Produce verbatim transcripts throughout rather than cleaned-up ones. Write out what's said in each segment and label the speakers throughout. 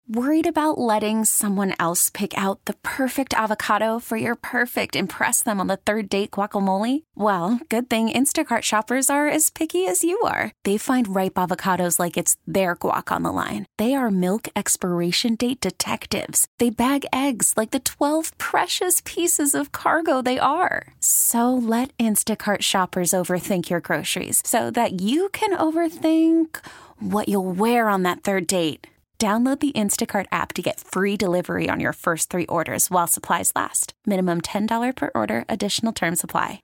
Speaker 1: Worried about letting someone else pick out the perfect avocado for your perfect impress them on the third date guacamole? Well, good thing Instacart shoppers are as picky as you are. They find ripe avocados like it's their guac on the line. They are milk expiration date detectives. They bag eggs like the twelve precious pieces of cargo they are. So let Instacart shoppers overthink your groceries so that you can overthink what you'll wear on that third date. Download the Instacart app to get free delivery on your first three orders while supplies last. Minimum ten dollars per order. Additional terms apply.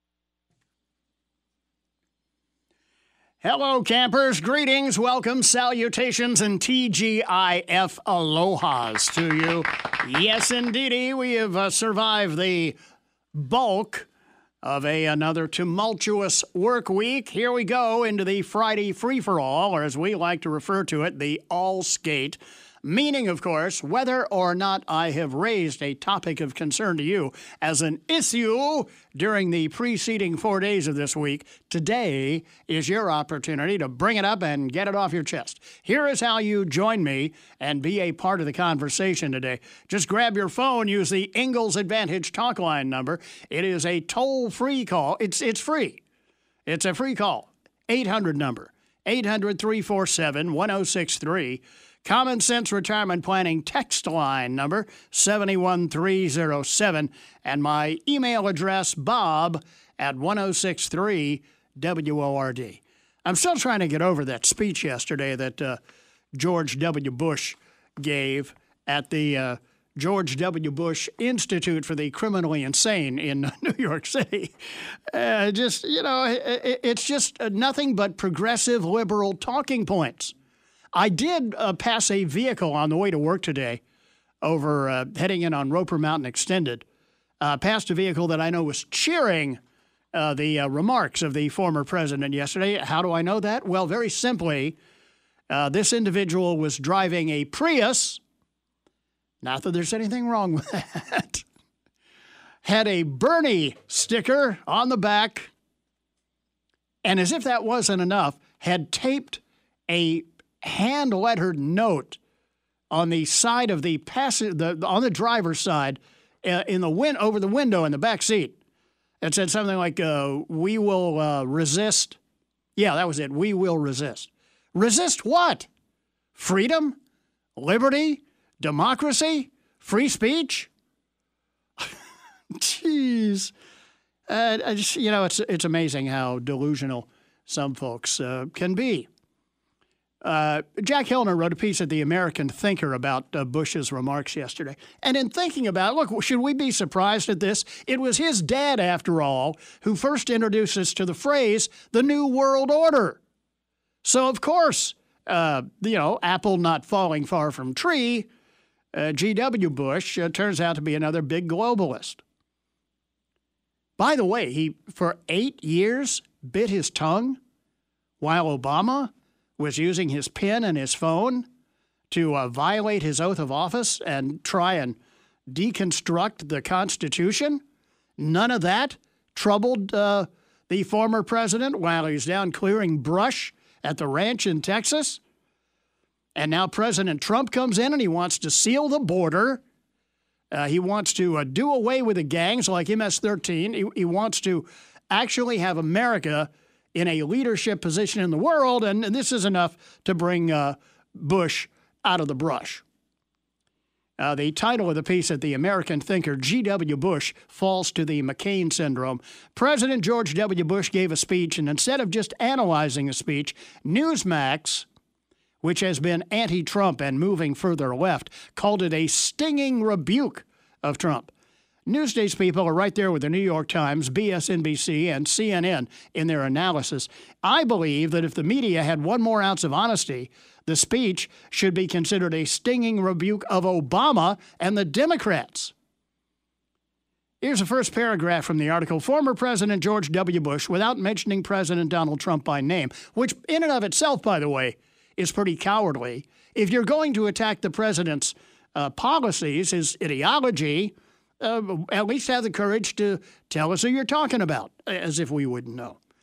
Speaker 2: Hello, campers. Greetings, welcome, salutations, and T G I F alohas to you. Yes, indeedy, we have uh, survived the bulk of a another tumultuous work week. Here we go into the Friday free-for-all, or as we like to refer to it, the all-skate. Meaning, of course, whether or not I have raised a topic of concern to you as an issue during the preceding four days of this week, today is your opportunity to bring it up and get it off your chest. Here is how you join me and be a part of the conversation today. Just grab your phone, use the Ingalls Advantage talk line number. It is a toll-free call. It's, it's free. It's a free call. eight hundred number, eight hundred, three four seven, one oh six three. Common Sense Retirement Planning text line number seven one three oh seven, and my email address, bob at ten sixty-three W O R D. I'm still trying to get over that speech yesterday that uh, George W. Bush gave at the uh, George W. Bush Institute for the Criminally Insane in New York City. Uh, just, you know, it, it's just nothing but progressive liberal talking points. I did uh, pass a vehicle on the way to work today over uh, heading in on Roper Mountain Extended. Uh, passed a vehicle that I know was cheering uh, the uh, remarks of the former president yesterday. How do I know that? Well, very simply, uh, this individual was driving a Prius. Not that there's anything wrong with that. Had a Bernie sticker on the back. And as if that wasn't enough, had taped a hand-lettered note on the side of the passenger, the on the driver's side, uh, in the win over the window in the back seat. It said something like, uh, "We will uh, resist." Yeah, that was it. We will resist. Resist what? Freedom, liberty, democracy, free speech. Jeez, uh, I just, you know, it's it's amazing how delusional some folks uh, can be. Uh, Jack Hillner wrote a piece at the American Thinker about uh, Bush's remarks yesterday. And in thinking about it, look, should we be surprised at this? It was his dad, after all, who first introduced us to the phrase, the New World Order. So, of course, uh, you know, apple not falling far from tree, uh, G W. Bush uh, turns out to be another big globalist. By the way, he, for eight years, bit his tongue while Obama was using his pen and his phone to uh, violate his oath of office and try and deconstruct the Constitution. None of that troubled uh, the former president while he's down clearing brush at the ranch in Texas. And now President Trump comes in and he wants to seal the border. Uh, he wants to uh, do away with the gangs like M S thirteen. He, he wants to actually have America in a leadership position in the world, and this is enough to bring uh, Bush out of the brush. Uh, the title of the piece at the American Thinker, G W. Bush Falls to the McCain Syndrome. President George W. Bush gave a speech, and instead of just analyzing a speech, Newsmax, which has been anti-Trump and moving further left, called it a stinging rebuke of Trump. Newsdays people are right there with the New York Times, B S N B C, and C N N in their analysis. I believe that if the media had one more ounce of honesty, the speech should be considered a stinging rebuke of Obama and the Democrats. Here's the first paragraph from the article. Former President George W. Bush, without mentioning President Donald Trump by name, which in and of itself, by the way, is pretty cowardly. If you're going to attack the president's uh, policies, his ideology, Uh, at least have the courage to tell us who you're talking about, as if we wouldn't know.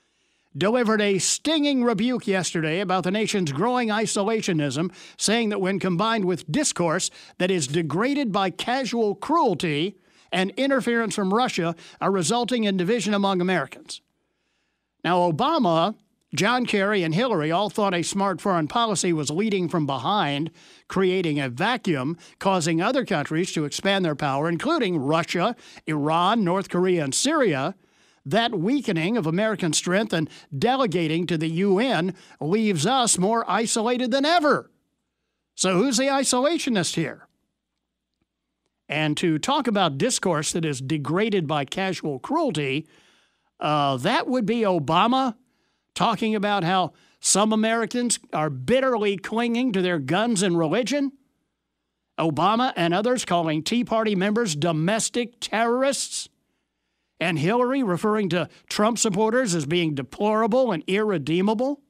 Speaker 2: delivered a stinging rebuke yesterday about the nation's growing isolationism, saying that when combined with discourse that is degraded by casual cruelty and interference from Russia, are resulting in division among Americans. Now, Obama, John Kerry, and Hillary all thought a smart foreign policy was leading from behind, creating a vacuum, causing other countries to expand their power, including Russia, Iran, North Korea, and Syria. That weakening of American strength and delegating to the U N leaves us more isolated than ever. So who's the isolationist here? And to talk about discourse that is degraded by casual cruelty, uh, that would be Obama talking about how some Americans are bitterly clinging to their guns and religion. Obama and others calling Tea Party members domestic terrorists. And Hillary referring to Trump supporters as being deplorable and irredeemable.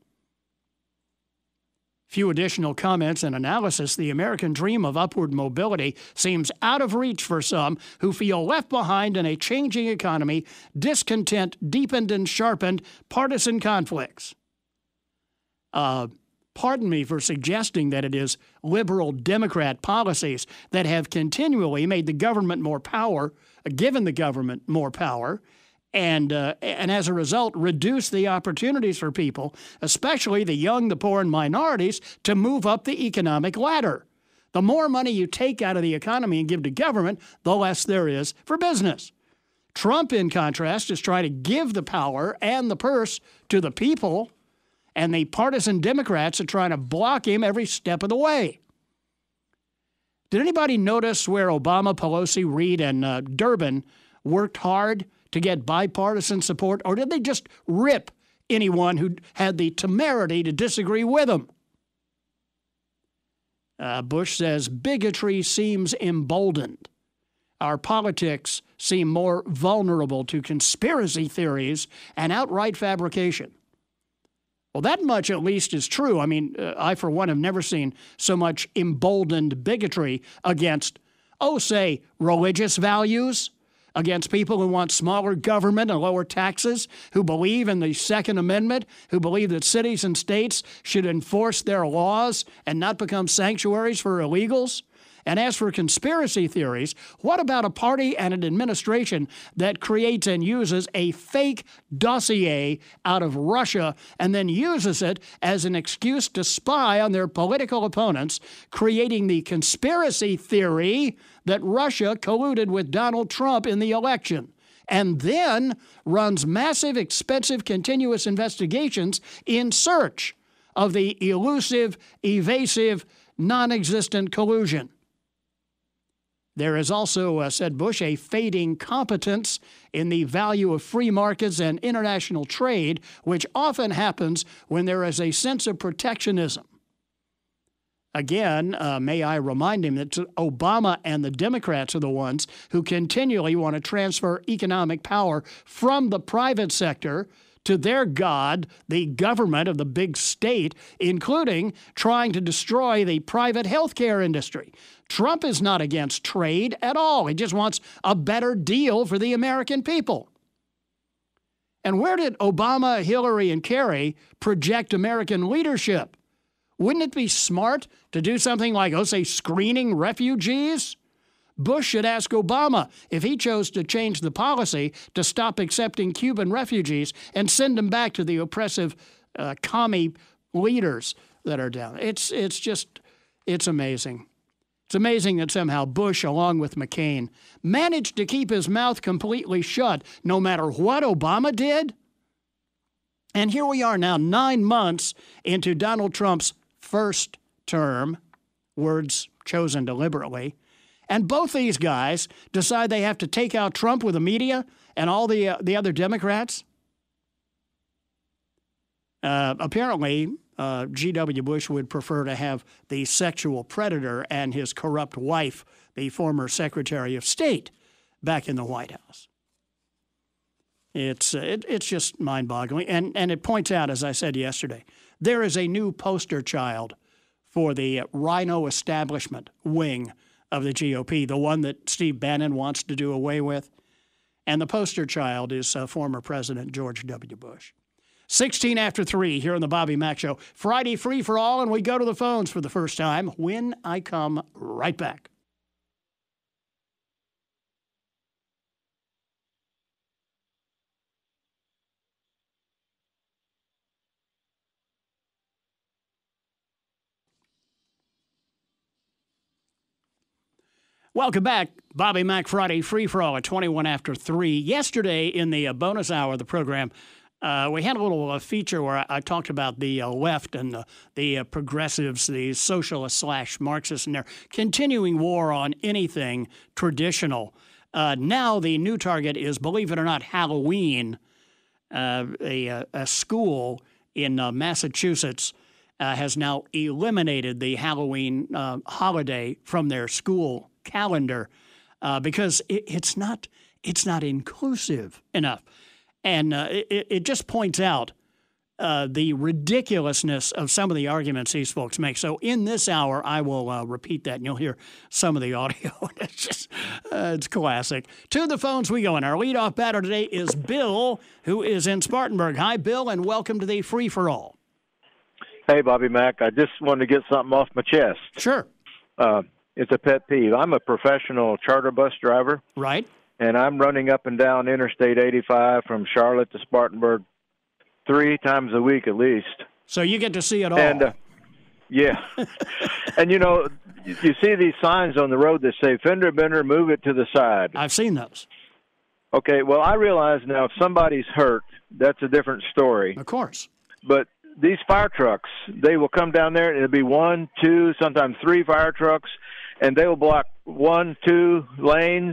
Speaker 2: Few additional comments and analysis. The American dream of upward mobility seems out of reach for some who feel left behind in a changing economy, discontent deepened and sharpened partisan conflicts. Uh, pardon me for suggesting that it is liberal Democrat policies that have continually made the government more power, given the government more power, and uh, and as a result, reduce the opportunities for people, especially the young, the poor, and minorities, to move up the economic ladder. The more money you take out of the economy and give to government, the less there is for business. Trump, in contrast, is trying to give the power and the purse to the people, and the partisan Democrats are trying to block him every step of the way. Did anybody notice where Obama, Pelosi, Reid, and uh, Durbin worked hard to get bipartisan support, or did they just rip anyone who had the temerity to disagree with them? Uh, Bush says bigotry seems emboldened. Our politics seem more vulnerable to conspiracy theories and outright fabrication. Well, that much at least is true. I mean, uh, I, for one, have never seen so much emboldened bigotry against, oh, say, religious values, against people who want smaller government and lower taxes, who believe in the Second Amendment, who believe that cities and states should enforce their laws and not become sanctuaries for illegals. And as for conspiracy theories, what about a party and an administration that creates and uses a fake dossier out of Russia and then uses it as an excuse to spy on their political opponents, creating the conspiracy theory that Russia colluded with Donald Trump in the election, and then runs massive, expensive, continuous investigations in search of the elusive, evasive, non-existent collusion? There is also, uh, said Bush, a fading competence in the value of free markets and international trade, which often happens when there is a sense of protectionism. Again, uh, may I remind him that Obama and the Democrats are the ones who continually want to transfer economic power from the private sector to their god, the government of the big state, including trying to destroy the private healthcare industry. Trump is not against trade at all. He just wants a better deal for the American people. And where did Obama, Hillary, and Kerry project American leadership? Wouldn't it be smart to do something like, oh, say, screening refugees? Bush should ask Obama if he chose to change the policy to stop accepting Cuban refugees and send them back to the oppressive uh, commie leaders that are down. It's, it's just, it's amazing. It's amazing that somehow Bush, along with McCain, managed to keep his mouth completely shut no matter what Obama did. And here we are now, nine months into Donald Trump's first term, words chosen deliberately, and both these guys decide they have to take out Trump with the media and all the uh, the other Democrats. Uh, apparently, uh, G W. Bush would prefer to have the sexual predator and his corrupt wife, the former Secretary of State, back in the White House. It's uh, it, it's just mind-boggling, and and it points out, as I said yesterday, there is a new poster child for the Rhino establishment wing of the G O P, the one that Steve Bannon wants to do away with, and the poster child is uh, former President George W. Bush. sixteen after three here on the Bobby Mack Show. Friday free for all, and we go to the phones for the first time when I come right back. Welcome back. Bobby Mack Friday free for all at twenty-one after three. Yesterday in the uh, bonus hour of the program, uh, we had a little uh, feature where I, I talked about the uh, left and the, the uh, progressives, the socialists slash Marxists, and their continuing war on anything traditional. Uh, now the new target is, believe it or not, Halloween. Uh, a, a school in uh, Massachusetts uh, has now eliminated the Halloween uh, holiday from their school calendar uh, because it, it's not it's not inclusive enough, and uh, it, it just points out uh, the ridiculousness of some of the arguments these folks make. So in this hour, I will uh, repeat that, and you'll hear some of the audio. It's just uh, it's classic. To the phones we go, and our leadoff batter today is Bill, who is in Spartanburg. Hi, Bill, and welcome to the Free for All.
Speaker 3: Hey, Bobby Mack. I just wanted to get something off my chest.
Speaker 2: Sure.
Speaker 3: Uh, It's a pet peeve. I'm a professional charter bus driver.
Speaker 2: Right.
Speaker 3: And I'm running up and down Interstate eighty-five from Charlotte to Spartanburg three times a week at least.
Speaker 2: So you get to see it all.
Speaker 3: And, uh, yeah. And, you know, you see these signs on the road that say, fender bender, move it to the side.
Speaker 2: I've seen those.
Speaker 3: Okay, well, I realize now if somebody's hurt, that's a different story.
Speaker 2: Of course.
Speaker 3: But these fire trucks, they will come down there, and it'll be one, two, sometimes three fire trucks, and they will block one, two lanes.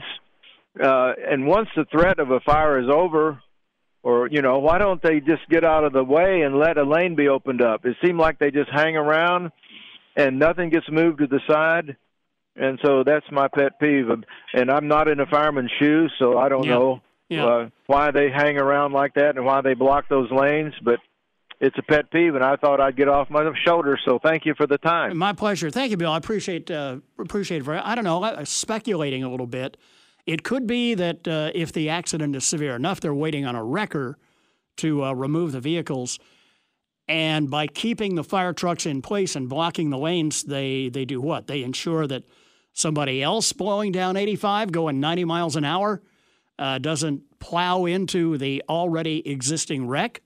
Speaker 3: Uh, and once the threat of a fire is over, or, you know, why don't they just get out of the way and let a lane be opened up? It seems like they just hang around and nothing gets moved to the side. And so that's my pet peeve. And I'm not in a fireman's shoes, so I don't
Speaker 2: yeah.
Speaker 3: know
Speaker 2: yeah.
Speaker 3: Uh, why they hang around like that and why they block those lanes. But it's a pet peeve, and I thought I'd get off my shoulders. So thank you for the time.
Speaker 2: My pleasure. Thank you, Bill. I appreciate uh, appreciate it. For, I don't know, uh, speculating a little bit. It could be that uh, if the accident is severe enough, they're waiting on a wrecker to uh, remove the vehicles. And by keeping the fire trucks in place and blocking the lanes, they, they do what? They ensure that somebody else blowing down eighty-five, going ninety miles an hour, uh, doesn't plow into the already existing wreck.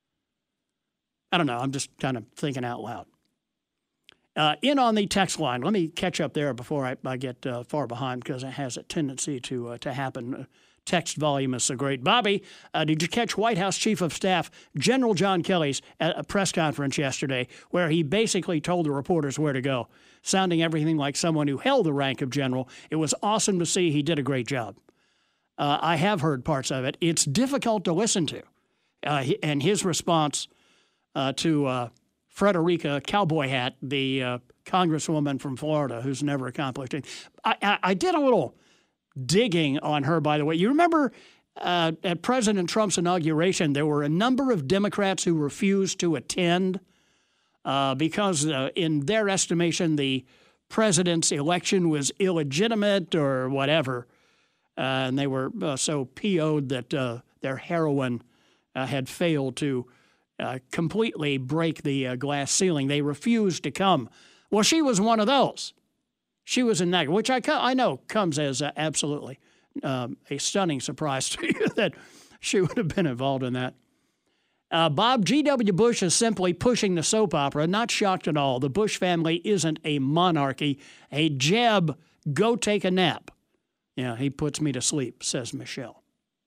Speaker 2: I don't know. I'm just kind of thinking out loud. Uh, in on the text line, let me catch up there before I, I get uh, far behind because it has a tendency to uh, to happen. Uh, text volume is so great. Bobby, uh, did you catch White House Chief of Staff General John Kelly's at a press conference yesterday where he basically told the reporters where to go, sounding everything like someone who held the rank of general? It was awesome to see. He did a great job. Uh, I have heard parts of it. It's difficult to listen to. Uh, and his response uh, to uh, Frederica Cowboy Hat, the uh, congresswoman from Florida who's never accomplished it. I, I, I did a little digging on her, by the way. You remember uh, at President Trump's inauguration, there were a number of Democrats who refused to attend uh, because, uh, in their estimation, the president's election was illegitimate or whatever. Uh, and they were uh, so P O'd that uh, their heroine uh, had failed to uh, completely break the uh, glass ceiling. They refused to come. Well, she was one of those. She was in that, which I, I know comes as uh, absolutely um, a stunning surprise to you that she would have been involved in that. Uh, Bob, G W. Bush is simply pushing the soap opera. Not shocked at all. The Bush family isn't a monarchy. Hey, Jeb, go take a nap. Yeah, he puts me to sleep, says Michelle.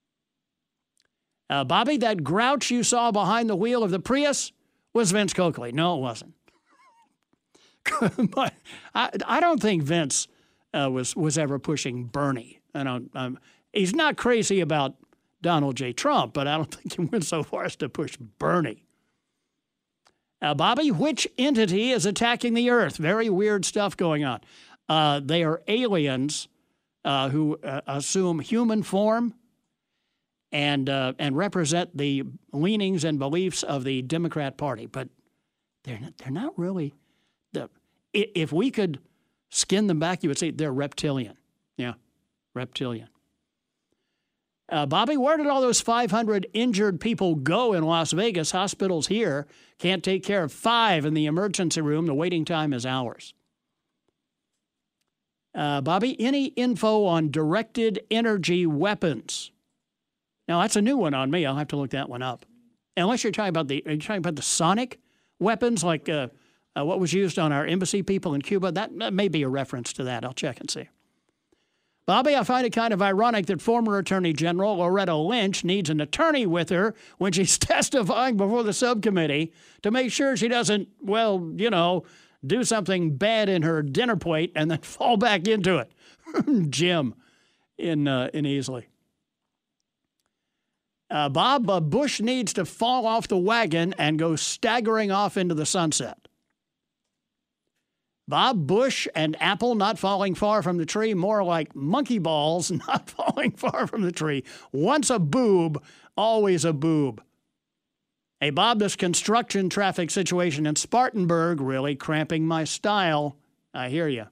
Speaker 2: Uh, Bobby, that grouch you saw behind the wheel of the Prius was Vince Coakley. No, it wasn't. But I, I don't think Vince uh, was was ever pushing Bernie. I don't. Um, he's not crazy about Donald J. Trump, but I don't think he went so far as to push Bernie. Uh, Bobby, which entity is attacking the Earth? Very weird stuff going on. Uh, they are aliens uh, who uh, assume human form and uh, and represent the leanings and beliefs of the Democrat Party, but they're not, they're not really. The, if we could skin them back, you would say they're reptilian. Yeah, reptilian. Uh, Bobby, where did all those five hundred injured people go in Las Vegas? Hospitals here can't take care of five in the emergency room. The waiting time is hours. Uh, Bobby, any info on directed energy weapons? Now, that's a new one on me. I'll have to look that one up. Unless you're talking about the, are you talking about the sonic weapons, like uh, uh, what was used on our embassy people in Cuba? That, that may be a reference to that. I'll check and see. Bobby, I find it kind of ironic that former Attorney General Loretta Lynch needs an attorney with her when she's testifying before the subcommittee to make sure she doesn't, well, you know, do something bad in her dinner plate and then fall back into it. Jim in uh, in Easley. Uh, Bob, uh, Bush needs to fall off the wagon and go staggering off into the sunset. Bob, Bush and Apple not falling far from the tree, more like monkey balls not falling far from the tree. Once a boob, always a boob. Hey, Bob, this construction traffic situation in Spartanburg really cramping my style. I hear you.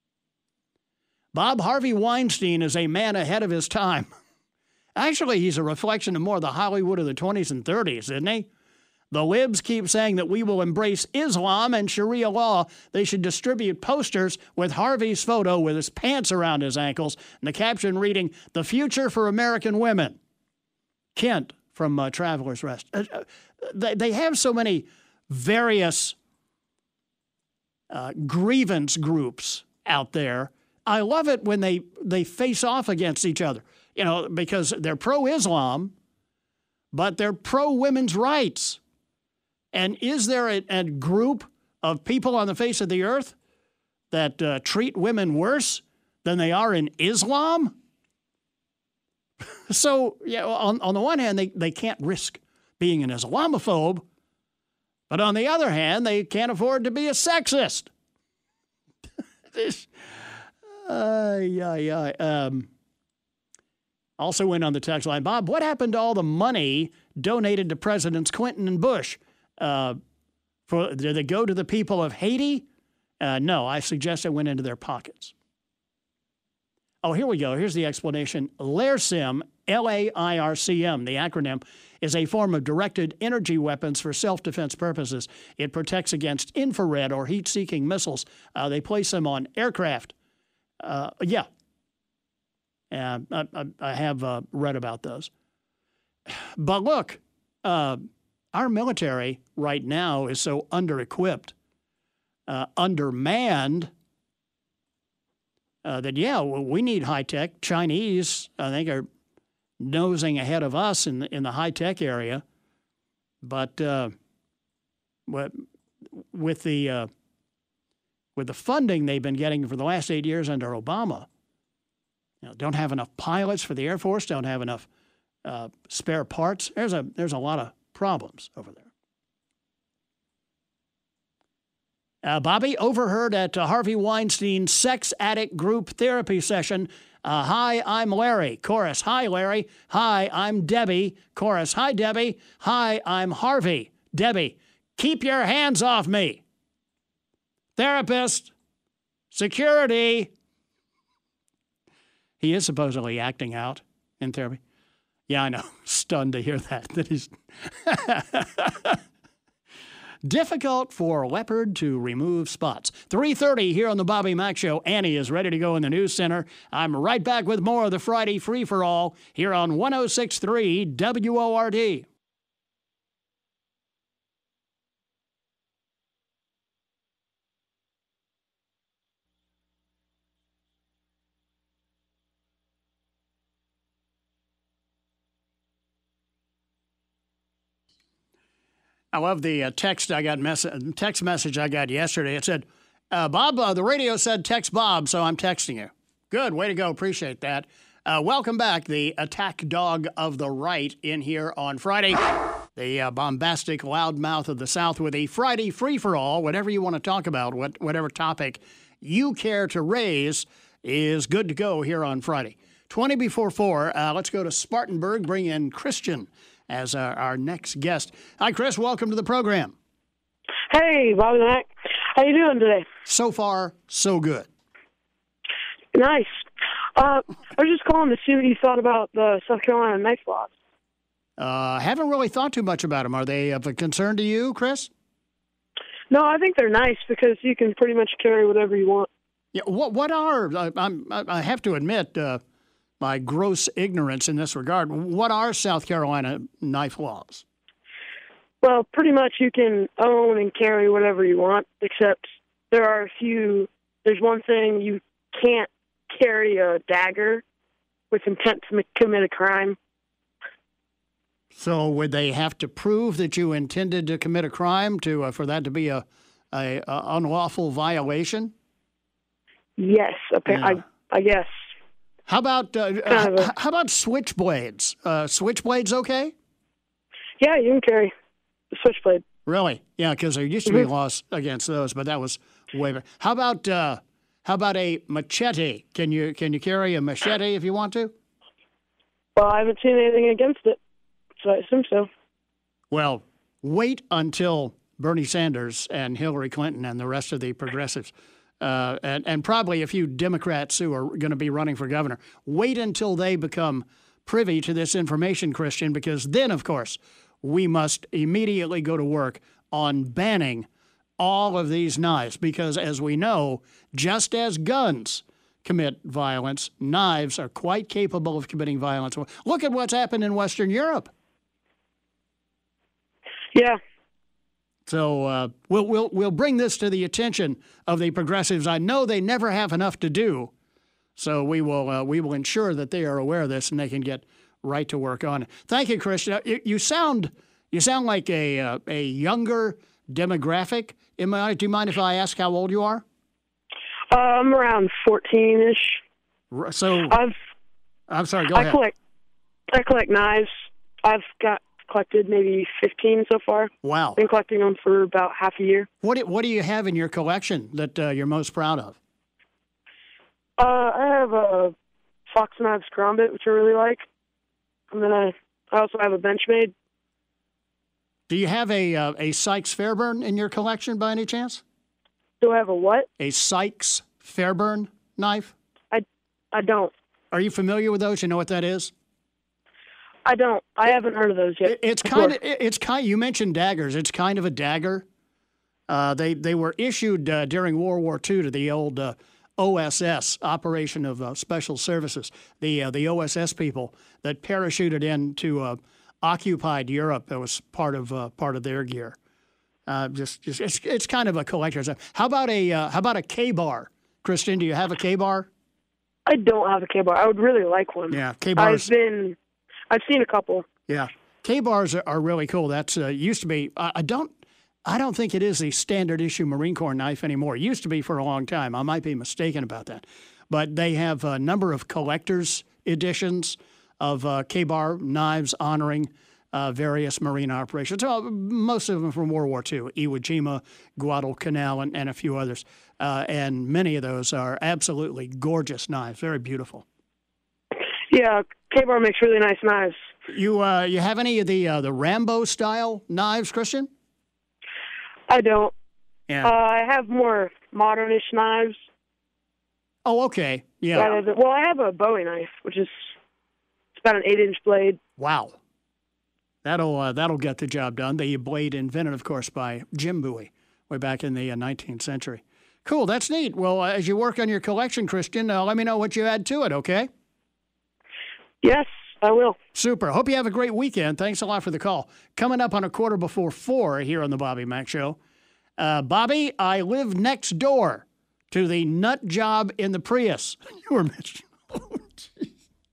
Speaker 2: Bob, Harvey Weinstein is a man ahead of his time. Actually, he's a reflection of more of the Hollywood of the twenties and thirties, isn't he? The libs keep saying that we will embrace Islam and Sharia law. They should distribute posters with Harvey's photo with his pants around his ankles and the caption reading, "The future for American women." Kent from uh, Traveler's Rest. Uh, uh, they, they have so many various uh, grievance groups out there. I love it when they, they face off against each other, you know, because they're pro-Islam, but they're pro-women's rights. And is there a, a group of people on the face of the earth that uh, treat women worse than they are in Islam? So, yeah, on, on the one hand, they, they can't risk being an Islamophobe, but on the other hand, they can't afford to be a sexist. this, uh, yeah, yeah. Um, also went on the text line, Bob, what happened to all the money donated to Presidents Clinton and Bush? Uh, for, did it go to the people of Haiti? Uh, no, I suggest it went into their pockets. Oh, here we go. Here's the explanation. LAIRCM, L A I R C M, the acronym, is a form of directed energy weapons for self-defense purposes. It protects against infrared or heat-seeking missiles. Uh, they place them on aircraft. Uh, yeah. Uh, I, I, I have uh, read about those. But look, uh, our military right now is so under-equipped, uh, undermanned, uh, that, yeah, well, we need high-tech. Chinese, I think, are nosing ahead of us in the, in the high-tech area. But uh, with the uh, with the funding they've been getting for the last eight years under Obama, you know, don't have enough pilots for the Air Force, don't have enough uh, spare parts. There's a there's a lot of problems over there. Uh, Bobby, overheard at uh, Harvey Weinstein's sex addict group therapy session. Uh, hi, I'm Larry. Chorus, hi, Larry. Hi, I'm Debbie. Chorus, hi, Debbie. Hi, I'm Harvey. Debbie, keep your hands off me. Therapist, security. He is supposedly acting out in therapy. Yeah, I know. Stunned to hear that. That is difficult for leopard to remove spots. three thirty here on the Bobby Mack Show. Annie is ready to go in the news center. I'm right back with more of the Friday Free-for-All here on one oh six point three W O R D. I love the uh, text I got mess- text message I got yesterday. It said, uh, Bob, uh, the radio said text Bob, so I'm texting you. Good. Way to go. Appreciate that. Uh, welcome back, the attack dog of the right in here on Friday. The uh, bombastic loudmouth of the South with a Friday free-for-all. Whatever you want to talk about, what, whatever topic you care to raise is good to go here on Friday. twenty before four, uh, let's go to Spartanburg, bring in Christian as our, our next guest. Hi, Chris. Welcome to the program.
Speaker 4: Hey, Bobby Mack. How you doing today?
Speaker 2: So far, so good.
Speaker 4: Nice. Uh, I was just calling to see what you thought about the South Carolina knife laws.
Speaker 2: Uh, haven't really thought too much about them. Are they of a concern to you, Chris?
Speaker 4: No, I think they're nice because you can pretty much carry whatever you want.
Speaker 2: Yeah. What What are I, I'm I have to admit uh, my gross ignorance in this regard. What are South Carolina knife laws?
Speaker 4: Well, pretty much you can own and carry whatever you want, except there are a few. There's one thing you can't carry a dagger with intent to commit a crime.
Speaker 2: So would they have to prove that you intended to commit a crime to uh, for that to be a, a, a unlawful violation?
Speaker 4: Yes, appa-
Speaker 2: Yeah.
Speaker 4: I I guess.
Speaker 2: How about uh,
Speaker 4: Kind
Speaker 2: uh,
Speaker 4: of a-
Speaker 2: h- how about switchblades? Uh, switchblades, okay?
Speaker 4: Yeah, you can carry a switchblade.
Speaker 2: Really? Yeah, because there used to be
Speaker 4: Mhm.
Speaker 2: laws against those, but that was way back. How about uh, how about a machete? Can you can you carry a machete if you want to?
Speaker 4: Well, I haven't seen anything against it, so I assume so.
Speaker 2: Well, wait until Bernie Sanders and Hillary Clinton and the rest of the progressives, uh, and, and probably a few Democrats who are going to be running for governor, wait until they become privy to this information, Christian, because then, of course, we must immediately go to work on banning all of these knives because, as we know, just as guns commit violence, knives are quite capable of committing violence. Look at what's happened in Western Europe.
Speaker 4: Yeah.
Speaker 2: So uh, we'll we'll we'll bring this to the attention of the progressives. I know they never have enough to do, so we will uh, we will ensure that they are aware of this and they can get right to work on it. Thank you, Christian. You, you sound you sound like a uh, a younger demographic. Am I, do you mind if I ask how old you are?
Speaker 4: Uh, I'm around fourteen-ish.
Speaker 2: R- So
Speaker 4: I've
Speaker 2: I'm sorry. Go
Speaker 4: I
Speaker 2: ahead.
Speaker 4: collect I collect knives. I've got collected maybe fifteen so far.
Speaker 2: Wow.
Speaker 4: Been collecting them for about half a year.
Speaker 2: What do, what do you have in your collection that uh, you're most proud of?
Speaker 4: Uh, I have a Fox Knives Karambit, which I really like, and then I I also have a Benchmade.
Speaker 2: Do you have a uh, a Sykes Fairburn in your collection by any chance?
Speaker 4: Do I have a what?
Speaker 2: A Sykes Fairburn knife?
Speaker 4: I I don't.
Speaker 2: Are you familiar with those? You know what that is?
Speaker 4: I don't. I haven't heard of those yet.
Speaker 2: It- It's
Speaker 4: before.
Speaker 2: kind of it's kind. You mentioned daggers. It's kind of a dagger. Uh, they they were issued uh, during World War Two to the old uh, O S S, Operation of uh, Special Services, the uh, the O S S people that parachuted into uh, occupied Europe. That was part of uh, part of their gear. Uh, just just it's it's kind of a collector's. How about a uh, how about a K-bar? Christian, do you have a K-bar?
Speaker 4: I don't have a K-bar. I would really like one.
Speaker 2: Yeah,
Speaker 4: I've
Speaker 2: K-bars.
Speaker 4: been, I've seen a couple.
Speaker 2: Yeah, K-bars are, are really cool. That's uh, used to be. I, I don't. I don't think it is a standard issue Marine Corps knife anymore. It used to be for a long time. I might be mistaken about that, but they have a number of collectors editions of uh, K-bar knives honoring uh, various Marine operations. Well, most of them from World War Two, Iwo Jima, Guadalcanal, and, and a few others. Uh, and many of those are absolutely gorgeous knives, very beautiful.
Speaker 4: Yeah, K-bar makes really nice knives.
Speaker 2: You uh, you have any of the uh, the Rambo style knives, Christian?
Speaker 4: I don't.
Speaker 2: Yeah.
Speaker 4: Uh, I have more modernish knives.
Speaker 2: Oh, okay. Yeah.
Speaker 4: rather than- well, I have a Bowie knife, which is it's about an eight-inch blade.
Speaker 2: Wow. That'll uh, that'll get the job done. The blade invented, of course, by Jim Bowie way back in the uh, nineteenth century. Cool. That's neat. Well, uh, as you work on your collection, Christian, uh, let me know what you add to it, okay?
Speaker 4: Yes, I will.
Speaker 2: Super. Hope you have a great weekend. Thanks a lot for the call. Coming up on a quarter before four here on the Bobby Mack Show. Uh, Bobby, I live next door to the nut job in the Prius. You were mentioning. Oh, geez.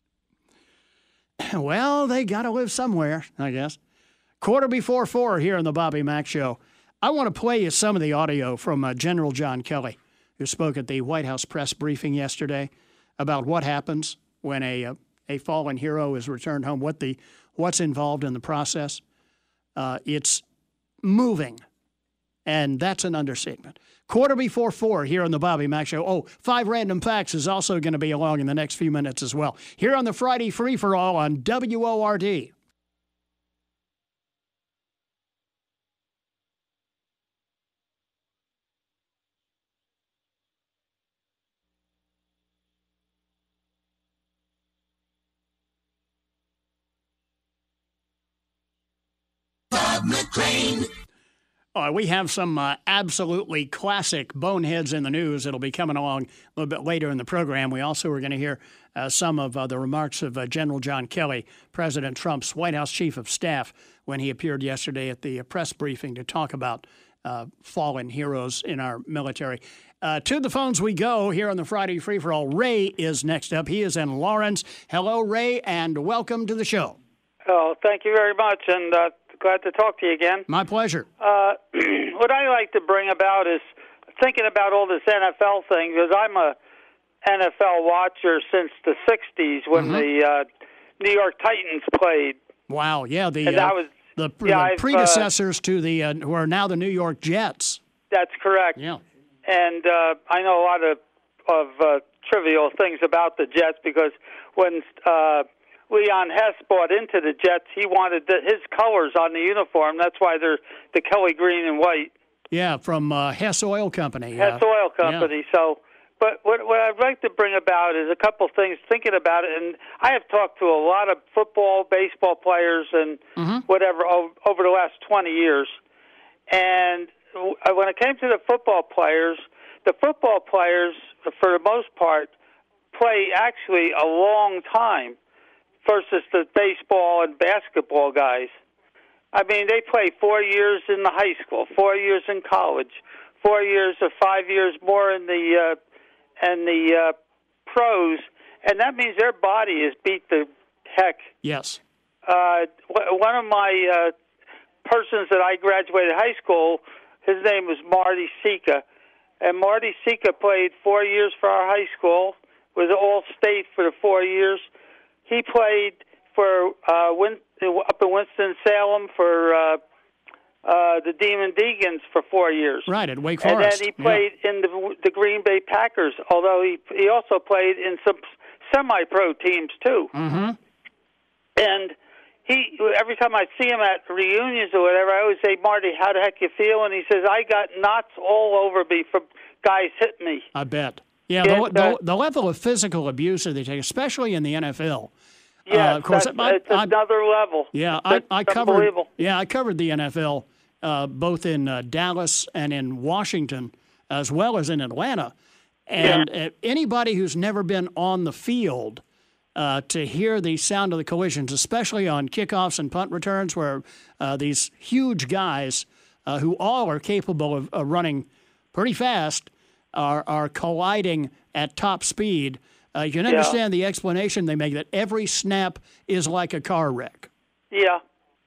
Speaker 2: Well, they got to live somewhere, I guess. Quarter before four here on the Bobby Mack Show. I want to play you some of the audio from uh, General John Kelly, who spoke at the White House press briefing yesterday about what happens when a uh, a fallen hero is returned home, what the what's involved in the process. Uh, it's moving, and that's an understatement. Quarter before four here on the Bobby Mack Show. Oh, Five Random Facts is also going to be along in the next few minutes as well. Here on the Friday Free-for-All on W O R D.
Speaker 5: Crane.
Speaker 2: Uh, we have some uh, absolutely classic boneheads in the news that'll be coming along a little bit later in the program. We also are going to hear uh, some of uh, the remarks of uh, General John Kelly, President Trump's White House Chief of Staff, when he appeared yesterday at the uh, press briefing to talk about uh, fallen heroes in our military. Uh, to the phones we go here on the Friday Free for All. Ray is next up. He is in Lawrence. Hello, Ray, and welcome to the show.
Speaker 6: Oh, thank you very much, and uh, glad to talk to you again.
Speaker 2: My pleasure.
Speaker 6: Uh, what I like to bring about is thinking about all this N F L thing, because I'm a N F L watcher since the sixties when mm-hmm. the uh, New York Titans played.
Speaker 2: Wow, yeah, the
Speaker 6: and
Speaker 2: uh,
Speaker 6: that was,
Speaker 2: the,
Speaker 6: yeah,
Speaker 2: the predecessors uh, to the uh, who are now the New York Jets.
Speaker 6: That's correct.
Speaker 2: Yeah,
Speaker 6: and uh, I know a lot of of uh, trivial things about the Jets because when uh, Leon Hess bought into the Jets, he wanted the, his colors on the uniform. That's why they're the Kelly green and white.
Speaker 2: Yeah, from uh, Hess Oil Company.
Speaker 6: Hess
Speaker 2: uh,
Speaker 6: Oil Company.
Speaker 2: Yeah.
Speaker 6: So, but what, what I'd like to bring about is a couple things, thinking about it. And I have talked to a lot of football, baseball players, and
Speaker 2: mm-hmm.
Speaker 6: whatever over, over the last twenty years. And when it came to the football players, the football players, for the most part, play actually a long time versus the baseball and basketball guys. I mean, they play four years in the high school, four years in college, four years or five years more in the uh, in the uh, pros, and that means their body is beat the heck.
Speaker 2: Yes.
Speaker 6: Uh, one of my uh, persons that I graduated high school, his name was Marty Sika, and Marty Sika played four years for our high school, was all-state for the four years. He played for uh, Win- up in Winston-Salem for uh, uh, the Demon Deacons for four years.
Speaker 2: Right, at Wake
Speaker 6: Forest. And
Speaker 2: Forest.
Speaker 6: then he played
Speaker 2: yeah.
Speaker 6: in the, the Green Bay Packers, although he he also played in some semi-pro teams, too.
Speaker 2: Mm-hmm.
Speaker 6: And he every time I see him at reunions or whatever, I always say, Marty, how the heck you feel? And he says, I got knots all over me from guys hitting me.
Speaker 2: I bet. Yeah,
Speaker 6: and,
Speaker 2: the,
Speaker 6: uh,
Speaker 2: the, the level of physical abuse that they take, especially in the N F L.
Speaker 6: Yeah,
Speaker 2: uh, of course,
Speaker 6: that's,
Speaker 2: I,
Speaker 6: it's
Speaker 2: I,
Speaker 6: another level.
Speaker 2: Yeah, I, I
Speaker 6: That's
Speaker 2: covered. Yeah, I covered the N F L uh, both in uh, Dallas and in Washington, as well as in Atlanta. And
Speaker 6: yeah.
Speaker 2: uh, anybody who's never been on the field uh, to hear the sound of the collisions, especially on kickoffs and punt returns, where uh, these huge guys uh, who all are capable of uh, running pretty fast are are colliding at top speed. Uh, you can understand yeah. the explanation they make that every snap is like a car wreck.
Speaker 6: Yeah.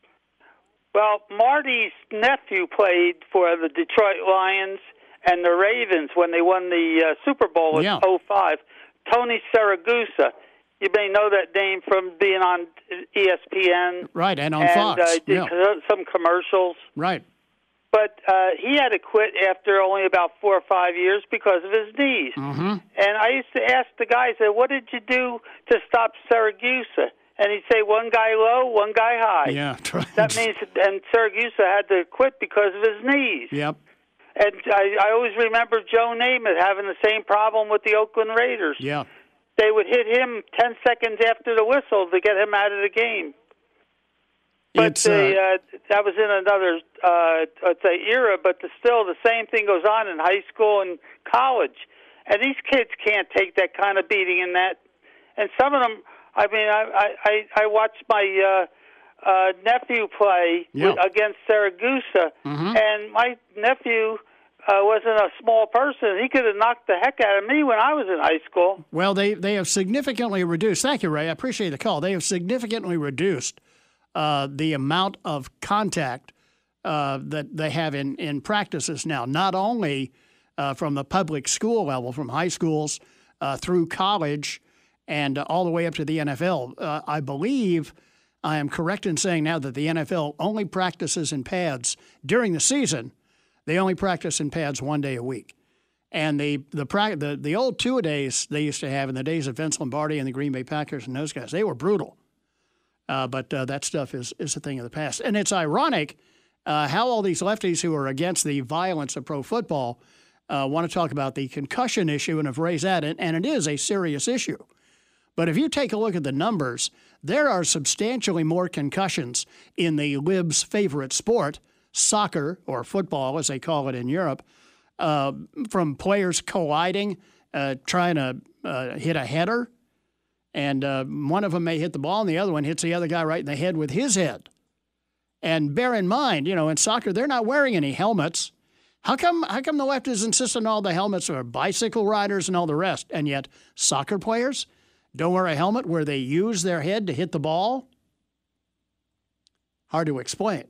Speaker 6: Well, Marty's nephew played for the Detroit Lions and the Ravens when they won the uh, Super Bowl in
Speaker 2: yeah.
Speaker 6: oh five. Tony Siragusa. You may know that name from being on E S P N.
Speaker 2: Right, and on
Speaker 6: and,
Speaker 2: Fox.
Speaker 6: Uh, did
Speaker 2: yeah.
Speaker 6: some commercials.
Speaker 2: Right.
Speaker 6: But uh, he had to quit after only about four or five years because of his knees.
Speaker 2: Mm-hmm.
Speaker 6: And I used to ask the guy, I said, what did you do to stop Siragusa? And he'd say, one guy low, one guy high.
Speaker 2: Yeah.
Speaker 6: That means, and Siragusa had to quit because of his knees.
Speaker 2: Yep.
Speaker 6: And I, I always remember Joe Namath having the same problem with the Oakland Raiders.
Speaker 2: Yeah.
Speaker 6: They would hit him ten seconds after the whistle to get him out of the game. But
Speaker 2: It's,
Speaker 6: the,
Speaker 2: uh,
Speaker 6: uh, that was in another, uh, let's say, era, but the, still the same thing goes on in high school and college. And these kids can't take that kind of beating in that. And some of them, I mean, I I, I watched my uh, uh, nephew play
Speaker 2: yeah.
Speaker 6: with, against Siragusa,
Speaker 2: mm-hmm.
Speaker 6: and my nephew uh, wasn't a small person. He could have knocked the heck out of me when I was in high school.
Speaker 2: Well, they, they have significantly reduced. Thank you, Ray. I appreciate the call. They have significantly reduced Uh, the amount of contact uh, that they have in, in practices now, not only uh, from the public school level, from high schools uh, through college and uh, all the way up to the N F L. Uh, I believe I am correct in saying now that the N F L only practices in pads during the season. They only practice in pads one day a week. And the the the, the old two-a-days they used to have in the days of Vince Lombardi and the Green Bay Packers and those guys, they were brutal. Uh, but uh, that stuff is, is a thing of the past. And it's ironic uh, how all these lefties who are against the violence of pro football uh, want to talk about the concussion issue and have raised that, and, and it is a serious issue. But if you take a look at the numbers, there are substantially more concussions in the libs' favorite sport soccer, or football as they call it in Europe, uh, from players colliding, uh, trying to uh, hit a header. And uh, one of them may hit the ball, and the other one hits the other guy right in the head with his head. And bear in mind, you know, in soccer, they're not wearing any helmets. How come how come the left is insisting all the helmets are bicycle riders and all the rest, and yet soccer players don't wear a helmet where they use their head to hit the ball? Hard to explain.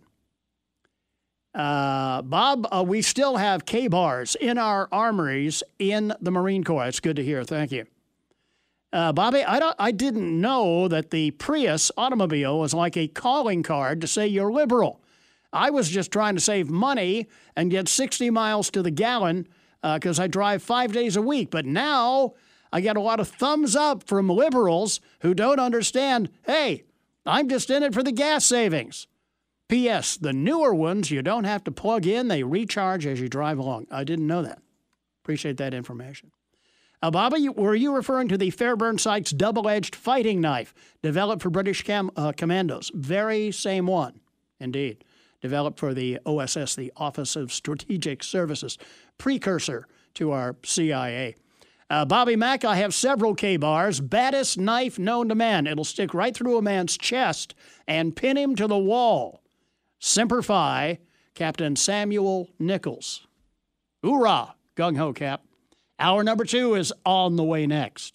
Speaker 2: Uh, Bob, uh, we still have K-bars in our armories in the Marine Corps. It's good to hear. Thank you. Uh, Bobby, I, don't, I didn't know that the Prius automobile was like a calling card to say you're liberal. I was just trying to save money and get sixty miles to the gallon because uh, I drive five days a week. But now I get a lot of thumbs up from liberals who don't understand, hey, I'm just in it for the gas savings. P S. The newer ones, you don't have to plug in. They recharge as you drive along. I didn't know that. Appreciate that information. Uh, Bobby, were you referring to the Fairburn Sykes double-edged fighting knife developed for British cam- uh, commandos? Very same one, indeed. Developed for the O S S, the Office of Strategic Services, precursor to our C I A. Uh, Bobby Mack, I have several K-bars. Baddest knife known to man. It'll stick right through a man's chest and pin him to the wall. Semper Fi, Captain Samuel Nichols. Hoorah, gung-ho, Cap. Hour number two is on the way next.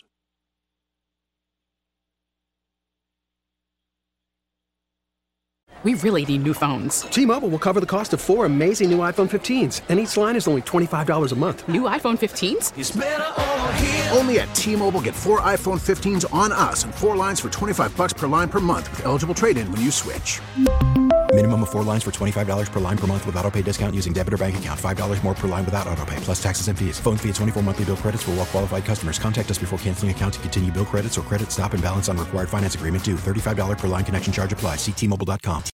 Speaker 5: We really need new phones.
Speaker 7: T-Mobile will cover the cost of four amazing new iPhone fifteens, and each line is only twenty-five dollars a month.
Speaker 5: New iPhone fifteens?
Speaker 8: It's better over here. Only at T-Mobile, get four iPhone fifteens on us and four lines for twenty-five dollars per line per month with eligible trade-in when you switch.
Speaker 9: Minimum of four lines for twenty-five dollars per line per month with autopay discount using debit or bank account. five dollars more per line without autopay, plus taxes and fees. Phone fee at twenty-four monthly bill credits for well-qualified customers. Contact us before canceling account to continue bill credits or credit stop and balance on required finance agreement due. thirty-five dollars per line connection charge applies. See T Mobile dot com.